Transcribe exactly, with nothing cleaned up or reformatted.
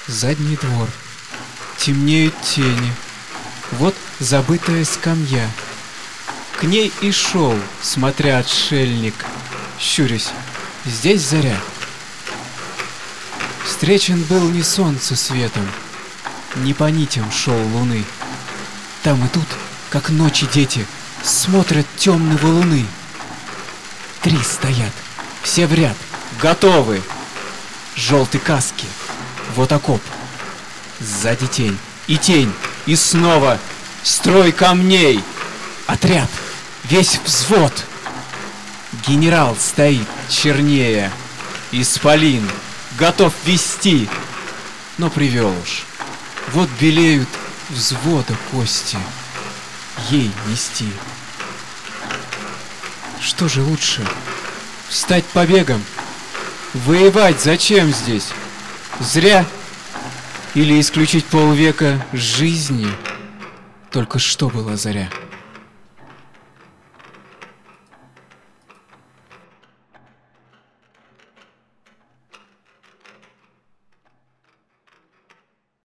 Задний двор. Темнеют тени. Вот забытая скамья. К ней и шел, смотря отшельник, щурясь, здесь заря. Встречен был не солнцу светом, не по нитям шел луны. Там и тут, как ночи дети, смотрят темные валуны. Три стоят, все в ряд, готовы. Желтые каски, вот окоп. Сзади тень, и тень, и снова строй камней. Отряд, весь взвод. Генерал стоит чернее. Исполин, готов вести, но привел уж. Вот белеют взвода кости, ей нести. Что же лучше? Встать побегом? Воевать зачем здесь? Зря? Или исключить полвека жизни? Только что была заря?